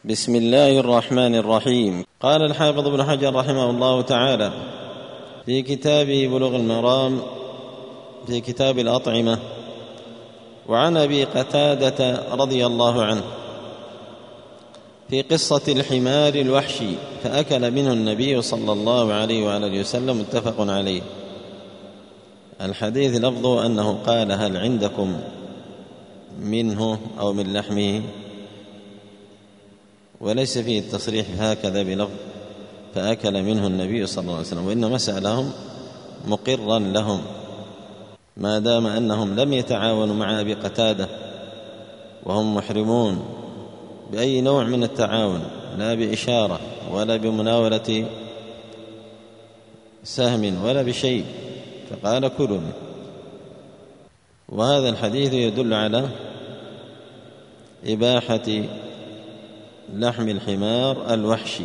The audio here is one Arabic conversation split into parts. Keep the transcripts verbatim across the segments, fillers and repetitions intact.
بسم الله الرحمن الرحيم. قال الحافظ ابن حجر رحمه الله تعالى في كتابه بلوغ المرام في كتاب الأطعمة: وعن أبي قتادة رضي الله عنه في قصة الحمار الوحشي فأكل منه النبي صلى الله عليه وآله وسلم، متفق عليه. الحديث لفظه أنه قال: هل عندكم منه أو من لحمه؟ وليس فيه التصريح هكذا بلفظ فأكل منه النبي صلى الله عليه وسلم، وإنما سألهم مقرا لهم ما دام أنهم لم يتعاونوا مع أبي قتادة وهم محرمون بأي نوع من التعاون، لا بإشارة ولا بمناولة سهم ولا بشيء، فقال: كلوا. وهذا الحديث يدل على إباحة لحم الحمار الوحشي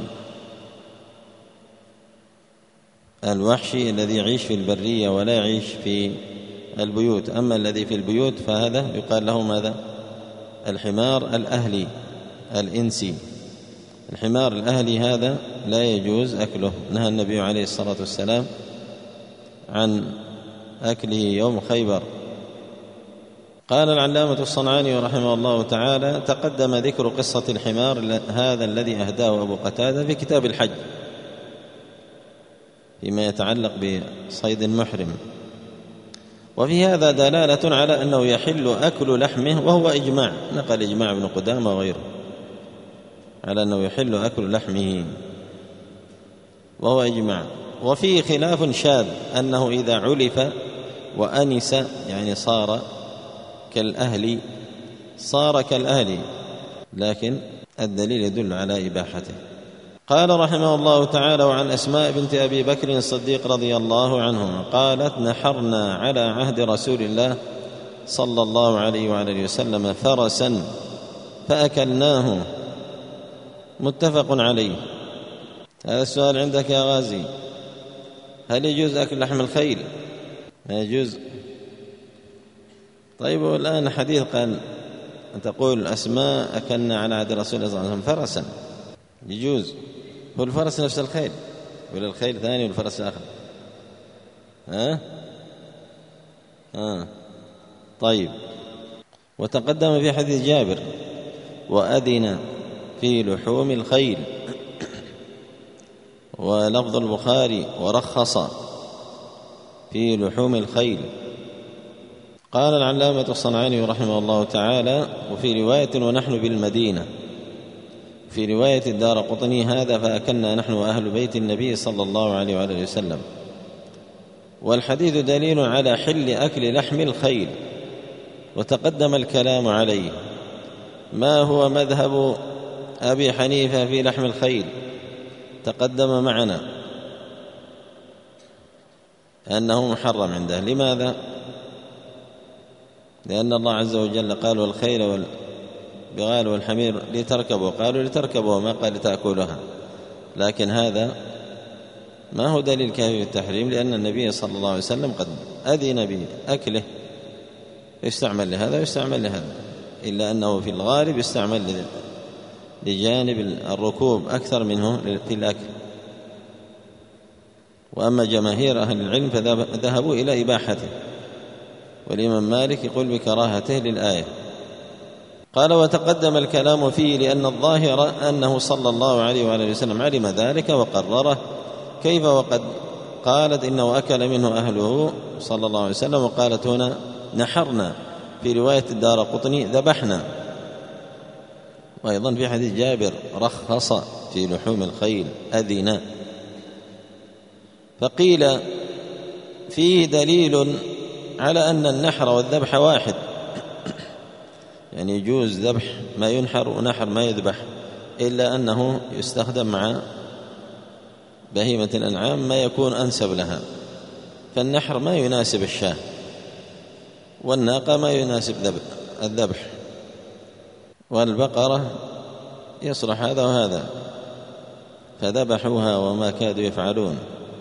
الوحشي الذي يعيش في البرية ولا يعيش في البيوت. أما الذي في البيوت فهذا يقال له ماذا؟ الحمار الأهلي الإنسي. الحمار الأهلي هذا لا يجوز أكله، نهى النبي عليه الصلاة والسلام عن أكله يوم خيبر. قال العلامة الصنعاني رحمه الله تعالى: تقدم ذكر قصة الحمار هذا الذي أهداه أبو قتادة في كتاب الحج فيما يتعلق بصيد المحرم، وفي هذا دلالة على أنه يحل أكل لحمه، وهو إجماع، نقل إجماع ابن قدامة وغيره على أنه يحل أكل لحمه، وهو إجماع. وفيه خلاف شاذ أنه إذا علف وأنس يعني صار كالأهل صار كالأهل لكن الدليل يدل على إباحته. قال رحمه الله تعالى: وعن أسماء بنت أبي بكر الصديق رضي الله عنهما قالت: نحرنا على عهد رسول الله صلى الله عليه وآله وسلم فرسا فأكلناه، متفق عليه. هذا السؤال عندك يا غازي: هل يجوز أكل لحم الخيل؟ ما يجوز. طيب، والآن حديث قال أن تقول أسماء أكلنا على عهد رسول الله صلى الله عليه وسلم فرسا، يجوز. هو الفرس نفس الخيل ولا الخيل ثاني والفرس آخر؟ ها؟ ها؟ طيب. وتقدم في حديث جابر: وأذن في لحوم الخيل، ولفظ البخاري: ورخص في لحوم الخيل. قال العلامة الصنعاني رحمه الله تعالى: وفي رواية: ونحن بالمدينة. في رواية الدارقطني: هذا فأكلنا نحن وأهل بيت النبي صلى الله عليه وآله وسلم. والحديث دليل على حل أكل لحم الخيل، وتقدم الكلام عليه. ما هو مذهب أبي حنيفة في لحم الخيل؟ تقدم معنا أنه محرم عنده. لماذا؟ لأن الله عز وجل قال: والخيل والبغال والحمير لتركبوا، قالوا لتركبوا، ما قال لتأكلها. لكن هذا ما هو دليل كافي في التحريم، لأن النبي صلى الله عليه وسلم قد أذن بأكله، يستعمل لهذا ويستعمل لهذا، إلا أنه في الغالب يستعمل لجانب الركوب أكثر منه في الأكل. وأما جماهير أهل العلم فذهبوا إلى إباحته، والإمام مالك يقول بكراهته للآية. قال: وتقدم الكلام فيه لأن الظاهر أنه صلى الله عليه وآله وسلم علم ذلك وقرره، كيف وقد قالت إنه أكل منه أهله صلى الله عليه وسلم، وقالت هنا نحرنا، في رواية الدارقطني ذبحنا، وأيضا في حديث جابر رخص في لحوم الخيل أذن. فقيل فيه دليل على أن النحر والذبح واحد، يعني يجوز ذبح ما ينحر ونحر ما يذبح، إلا أنه يستخدم مع بهيمة الأنعام ما يكون أنسب لها. فالنحر ما يناسب الشاة، والناقة ما يناسب الذبح، والبقرة يصلح هذا وهذا، فذبحوها وما كادوا يفعلون.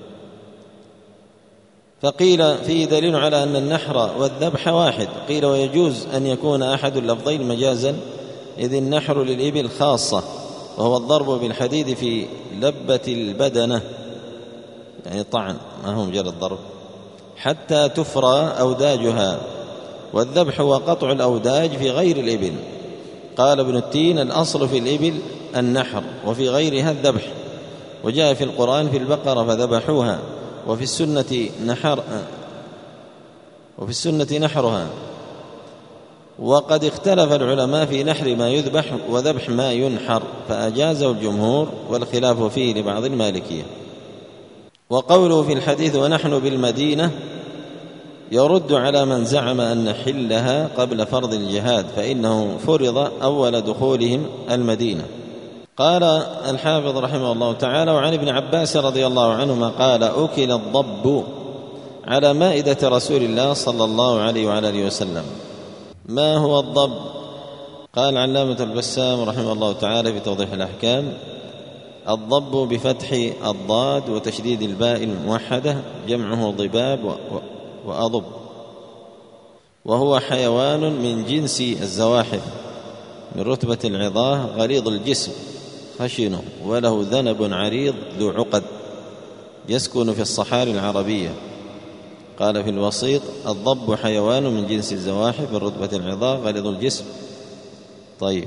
فقيل فيه دليل على أن النحر والذبح واحد. قيل ويجوز أن يكون أحد اللفظين مجازا، إذ النحر للإبل خاصة وهو الضرب بالحديد في لبة البدنة، يعني طعن، ما هو مجرد ضرب، حتى تفرى أوداجها. والذبح هو قطع الأوداج في غير الإبل. قال ابن التين: الأصل في الإبل النحر، وفي غيرها الذبح. وجاء في القرآن في البقرة فذبحوها، وفي السنة نحر وفي السنة نحرها. وقد اختلف العلماء في نحر ما يذبح وذبح ما ينحر، فأجازه الجمهور، والخلاف فيه لبعض المالكية. وقوله في الحديث: ونحن بالمدينة، يرد على من زعم أن حلها قبل فرض الجهاد، فإنه فرض أول دخولهم المدينة. قال الحافظ رحمه الله تعالى: وعن ابن عباس رضي الله عنهما قال: أكل الضب على مائدة رسول الله صلى الله عليه وعلى آله وسلم. ما هو الضب؟ قال علامة البسام رحمه الله تعالى في توضيح الأحكام: الضب بفتح الضاد وتشديد الباء الموحدة، جمعه ضباب وأضب، وهو حيوان من جنس الزواحف، من رتبة العظاه، غليظ الجسم خشن، وله ذنب عريض ذو عقد، يسكن في الصحاري العربية. قال في الوسيط: الضب حيوان من جنس الزواحف، من رتبة العظاه، غليظ الجسم. طيب.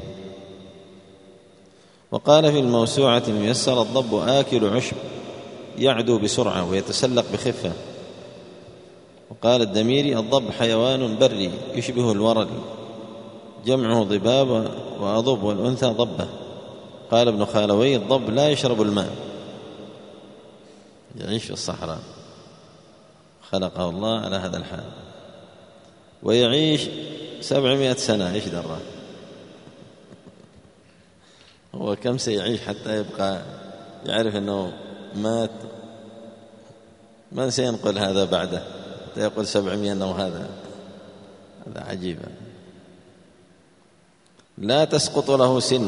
وقال في الموسوعة الميسرة: الضب آكل عشب، يعدو بسرعة ويتسلق بخفة. وقال الدميري: الضب حيوان بري يشبه الورل، جمعه ضباب وأضب، والأنثى ضبة. قال ابن خالوي: الضب لا يشرب الماء، يعيش في الصحراء، خلقه الله على هذا الحال، ويعيش سبعمائة سنة. إيش دراه هو كم سيعيش حتى يبقى يعرف أنه مات؟ من سينقل هذا بعده حتى يقول سبعمائة أنه هذا هذا عجيب. لا تسقط له سن،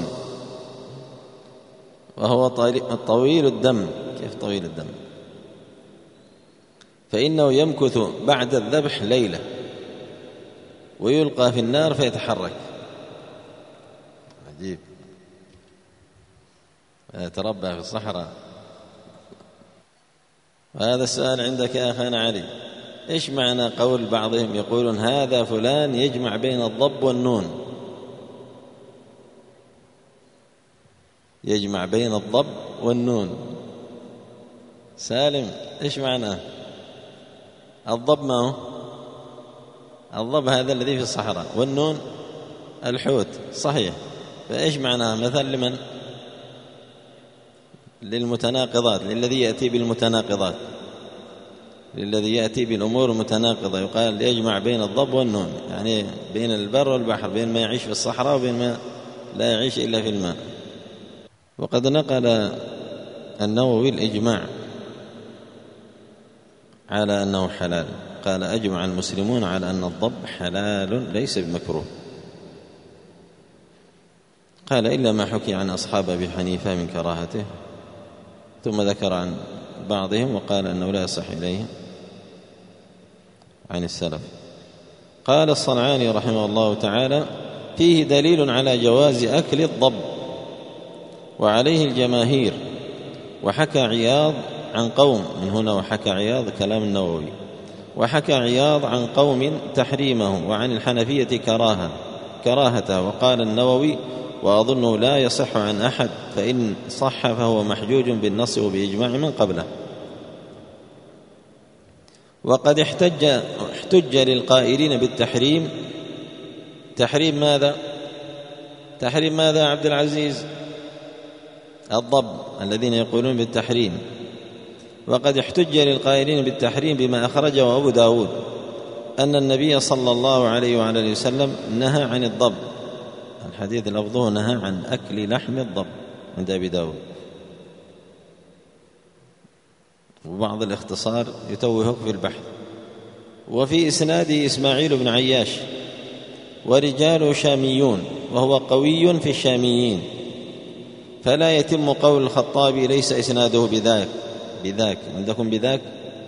وهو طويل الدم. كيف طويل الدم؟ فإنه يمكث بعد الذبح ليلة، ويلقى في النار فيتحرك. عجيب، يتربى في الصحراء. وهذا السؤال عندك يا أخانا علي: إيش معنى قول بعضهم يقولون هذا فلان يجمع بين الضب والنون؟ يجمع بين الضب والنون. سالم، إيش معناه؟ الضب ما هو؟ الضب هذا الذي في الصحراء، والنون الحوت، صحيح. فإيش معناه؟ مثل لمن؟ للمتناقضات، للذي يأتي بالمتناقضات، للذي يأتي بالأمور المتناقضة، يقال يجمع بين الضب والنون، يعني بين البر والبحر، بين ما يعيش في الصحراء وبين ما لا يعيش إلا في الماء. وقد نقل النووي الإجماع على أنه حلال. قال: أجمع المسلمون على أن الضب حلال ليس بمكروه. قال: إلا ما حكي عن أصحاب أبي حنيفة من كراهته. ثم ذكر عن بعضهم وقال أنه لا يصح إليه عن السلف. قال الصنعاني رحمه الله تعالى: فيه دليل على جواز أكل الضب، وعليه الجماهير. وحكى عياض عن قوم، من هنا وحكى عياض كلام النووي، وحكى عياض عن قوم تحريمه، وعن الحنفية كراهة كراهته. وقال النووي: وأظنه لا يصح عن أحد، فإن صح فهو محجوج بالنص وبإجماع من قبله. وقد احتج, احتج للقائلين بالتحريم. تحريم ماذا؟ تحريم ماذا عبد العزيز؟ الضب، الذين يقولون بالتحريم. وقد احتج للقائلين بالتحريم بما أخرجه أبو داود أن النبي صلى الله عليه وعلى وسلم نهى عن الضب. الحديث لفظه نهى عن أكل لحم الضب عند أبي داود. وبعض الاختصار يتوهك في البحث. وفي إسناده إسماعيل بن عياش، ورجاله شاميون، وهو قوي في الشاميين، فلا يتم قول الخطابي ليس إسناده بذاك بذاك عندكم بذاك؟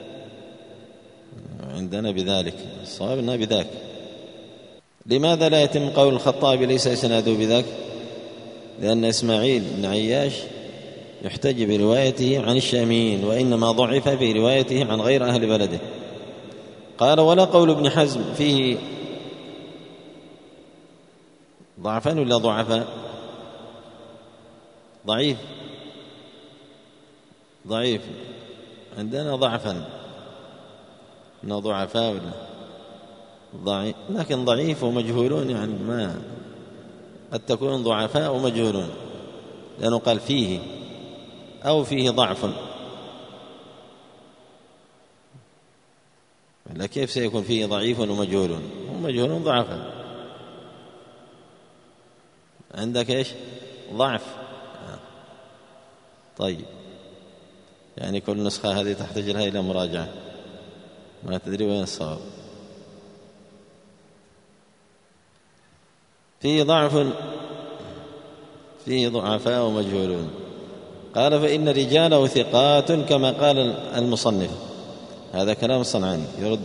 عندنا بذلك، الصواب بذاك. لماذا لا يتم قول الخطابي ليس إسناده بذاك؟ لأن إسماعيل بن عياش يحتج بروايته عن الشاميين، وإنما ضعف في روايته عن غير أهل بلده. قال: ولا قول ابن حزم فيه ضعفان ولا ضعفاء؟ ضعيف ضعيف عندنا ضعفا، إنه ضعفاء ولا ضعيف، لكن ضعيف ومجهولون يعني ما قد تكون ضعفاء ومجهولون، لأنه قال فيه أو فيه ضعف، لا كيف سيكون فيه ضعيف ومجهول؟ ومجهول ضعفاء. عندك إيش؟ ضعف. طيب، يعني كل نسخة هذه تحتاج لها إلى مراجعة، ما تدري وين الصواب. فيه ضعف، فيه ضعفاء ومجهولون. قال: فإن رجاله ثقات كما قال المصنف. هذا كلام الصنعاني يرد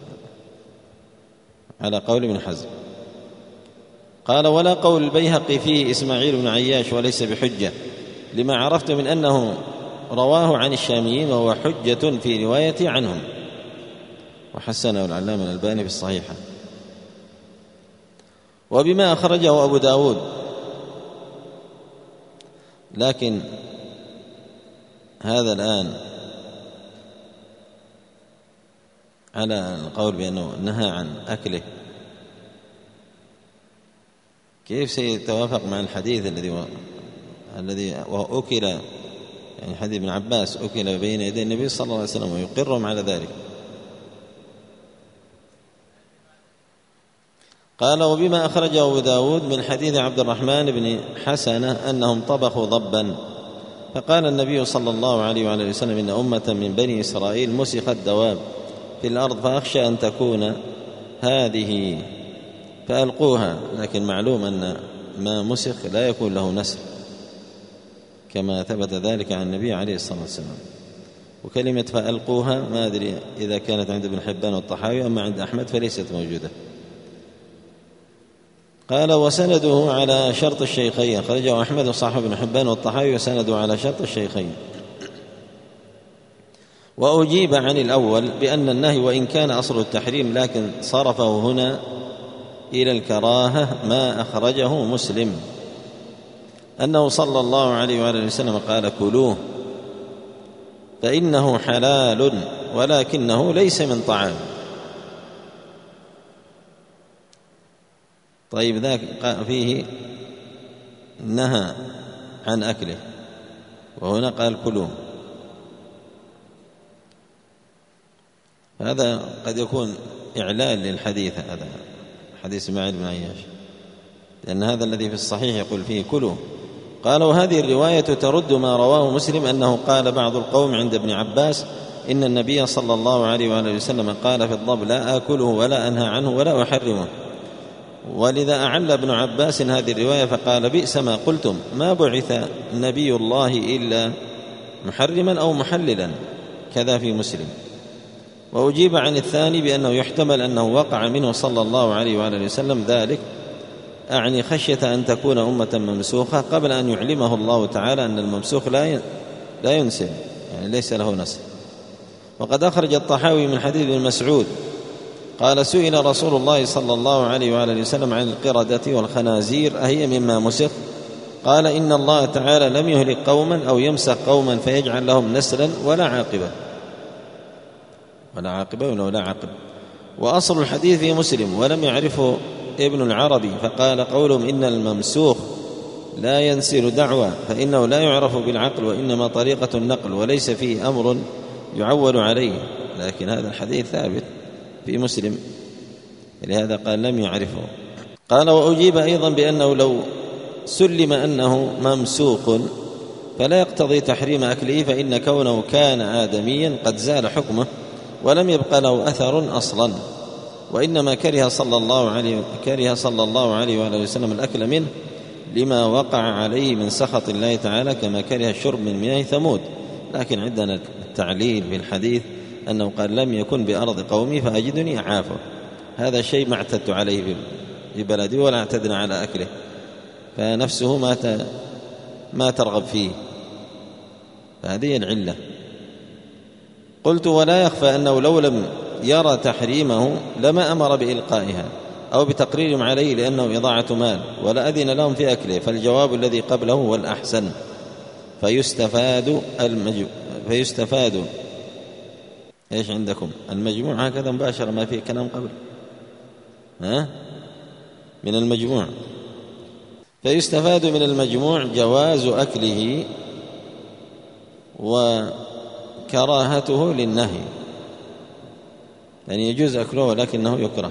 على قول ابن حزم. قال: ولا قول البيهقي فيه إسماعيل بن عياش وليس بحجة، لما عرفت من أنه رواه عن الشاميين وهو حجة في رواية عنهم، وحسنه العلامة الألباني في الصحيحة. وبما أخرجه أبو داود، لكن هذا الآن على القول بأنه نهى عن أكله، كيف سيتوافق مع الحديث الذي و... الذي وأكل، يعني حديث ابن عباس أكل بين يدي النبي صلى الله عليه وسلم ويقرهم على ذلك. قال: وبما أخرجه أبو داود من حديث عبد الرحمن بن حسنة أنهم طبخوا ضبا، فقال النبي صلى الله عليه وعلى وسلم: إن أمة من بني إسرائيل مسخت دواب في الأرض، فأخشى أن تكون هذه فألقوها. لكن معلوم أن ما مسخ لا يكون له نسل، كما ثبت ذلك عن النبي عليه الصلاة والسلام. وكلمة فألقوها ما أدري إذا كانت عند ابن حبان والطحاوي، أما عند أحمد فليست موجودة. قال: وسنده على شرط الشيخين، خرجه أحمد وصححه ابن حبان والطحاوي، وسنده على شرط الشيخين. وأجيب عن الأول بأن النهي وإن كان أصل التحريم، لكن صرفه هنا إلى الكراهة ما أخرجه مسلم، أنه صلى الله عليه وآله وسلم قال: كلوه فإنه حلال ولكنه ليس من طعام. طيب، ذاك فيه نهى عن أكله، وهنا قال كلوه. هذا قد يكون إعلال للحديث، هذا حديث إسماعيل بن عياش، لأن هذا الذي في الصحيح يقول فيه كلوه. قال: وهذه الرواية ترد ما رواه مسلم أنه قال بعض القوم عند ابن عباس: إن النبي صلى الله عليه وآله وسلم قال في الضب: لا آكله ولا أنهى عنه ولا أحرمه. ولذا أعل ابن عباس هذه الرواية فقال: بئس ما قلتم، ما بعث نبي الله إلا محرما أو محللا، كذا في مسلم. وأجيب عن الثاني بأنه يحتمل أنه وقع منه صلى الله عليه وآله وسلم ذلك، أعني خشية أن تكون أمة ممسوخة قبل أن يعلمه الله تعالى أن الممسوخ لا لا ينسل، يعني ليس له نسل. وقد أخرج الطحاوي من حديث ابن مسعود قال: سئل رسول الله صلى الله عليه وآله وسلم عن القردة والخنازير أهي مما مسخ؟ قال: إن الله تعالى لم يهلك قوما أو يمسخ قوما فيجعل لهم نسلا ولا عاقبة، ولا عاقبة ولا عاقبة. وأصل الحديث في مسلم ولم يعرفه ابن العربي، فقال: قولهم إن الممسوخ لا ينسل دعوى فإنه لا يعرف بالعقل، وإنما طريقة النقل وليس فيه أمر يعول عليه. لكن هذا الحديث ثابت في مسلم، لهذا قال لم يعرفه. قال: وأجيب أيضا بأنه لو سلم أنه ممسوخ فلا يقتضي تحريم أكله، فإن كونه كان آدميا قد زال حكمه ولم يبقى له أثر أصلا، وإنما كره صلى الله عليه كره صلى الله عليه وآله وسلم الأكل منه لما وقع عليه من سخط الله تعالى، كما كره الشرب من مياه ثمود. لكن عندنا التعليل في الحديث أنه قال: لم يكن بأرض قومي فأجدني أعافه. هذا شيء ما اعتدت عليه في بلدي ولا اعتدنا على أكله، فنفسه ما ما ترغب فيه، فهذه العلة. قلت: ولا يخفى أنه لو لم يرى تحريمه لما أمر بإلقائها أو بتقريرهم عليه لأنه إضاعة مال، ولا أذن لهم في أكله، فالجواب الذي قبله هو الأحسن. فيستفاد المجموع فيستفاد إيش عندكم؟ المجموع هكذا مباشرة، ما فيه كلام قبل، ها؟ من المجموع. فيستفاد من المجموع جواز أكله وكراهته للنهي، يعني يجوز أكله ولكنه يكره.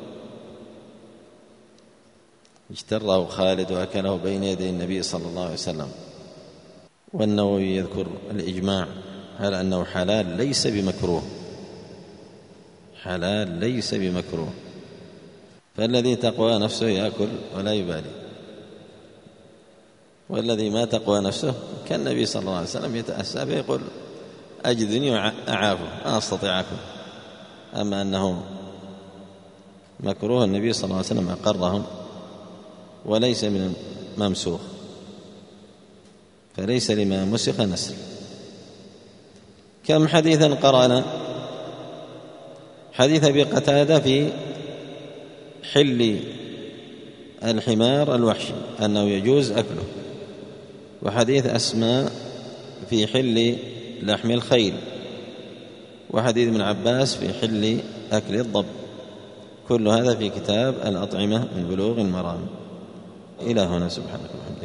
اجتره خالد وأكله بين يدي النبي صلى الله عليه وسلم. والنووي يذكر الإجماع على أنه حلال ليس بمكروه، حلال ليس بمكروه، فالذي تقوى نفسه يأكل ولا يبالي، والذي ما تقوى نفسه كالنبي صلى الله عليه وسلم يتأسى به يقول: أجدني أعافه، أنا أستطيع أكل. أما أنه مكروه النبي صلى الله عليه وسلم أقرهم وليس من ممسوخ، فليس لما مسخ نسل. كم حديثا قرأنا؟ حديث أبي قتادة في حل الحمار الوحشي أنه يجوز أكله، وحديث أسماء في حل لحم الخيل، وحديث ابن عباس في حل أكل الضب. كل هذا في كتاب الأطعمة من بلوغ المرام. إلى هنا، سبحانك اللهم.